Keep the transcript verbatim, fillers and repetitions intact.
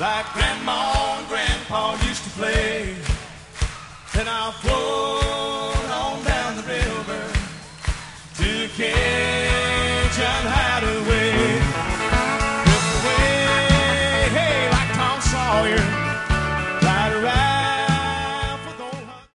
like Grandma and Grandpa used to play. Then I'll float